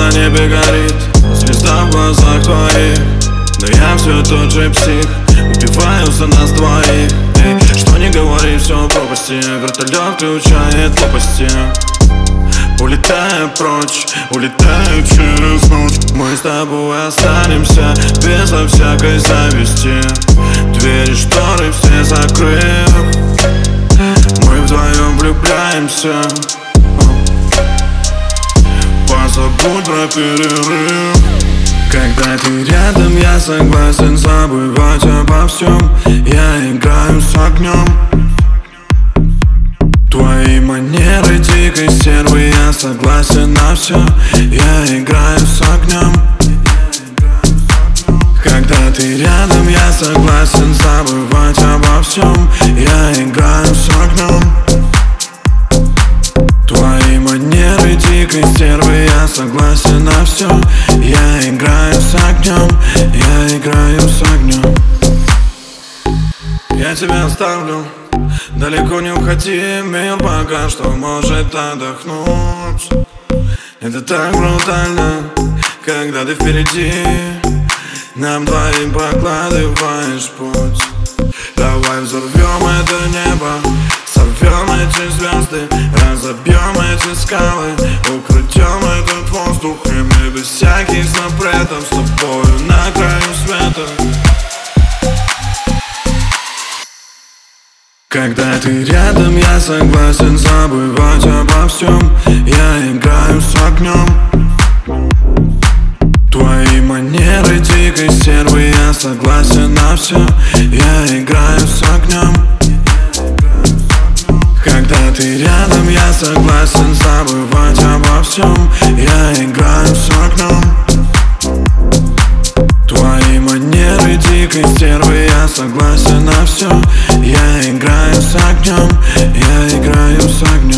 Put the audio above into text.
на небе горит, звезда в глазах твоих. Но я все тот же псих, убиваю за нас двоих. Эй, что не говори, все в пропасти. Вертолет включает лопасти. Улетаю прочь, улетаю через ночь. Мы с тобой останемся безо всякой зависти. Двери, шторы все закрыв, мы вдвоем влюбляемся. Позабудь про перерыв. Когда ты рядом, я согласен забывать обо всем. Я играю с огнем. Твои манеры дикой стервы, я согласен на все. Я играю с огнем. Когда ты рядом, я согласен забывать обо всем. Я играю с огнем. Твои манеры дикой стервы, я согласен на все. Я играю с огнем. Я играю с огнем. Я тебя оставлю, далеко не уходи, мир пока что может отдохнуть. Это так брутально, когда ты впереди, нам двоим прокладываешь путь. Давай взорвем это небо, сорвем эти звезды, разобьем эти скалы, украдем этот воздух, и мы без всяких запретов с тобою на краю света. Когда ты рядом, я согласен забывать обо всем. Я играю с огнем. Твои манеры дикой стервы, я согласен на все. Я играю с огнем. Когда ты рядом, я согласен забывать обо всем. Я играю с огнем. Твои манеры дикой стервы, я согласен на все. Я играю с огнем. Я играю с огнем.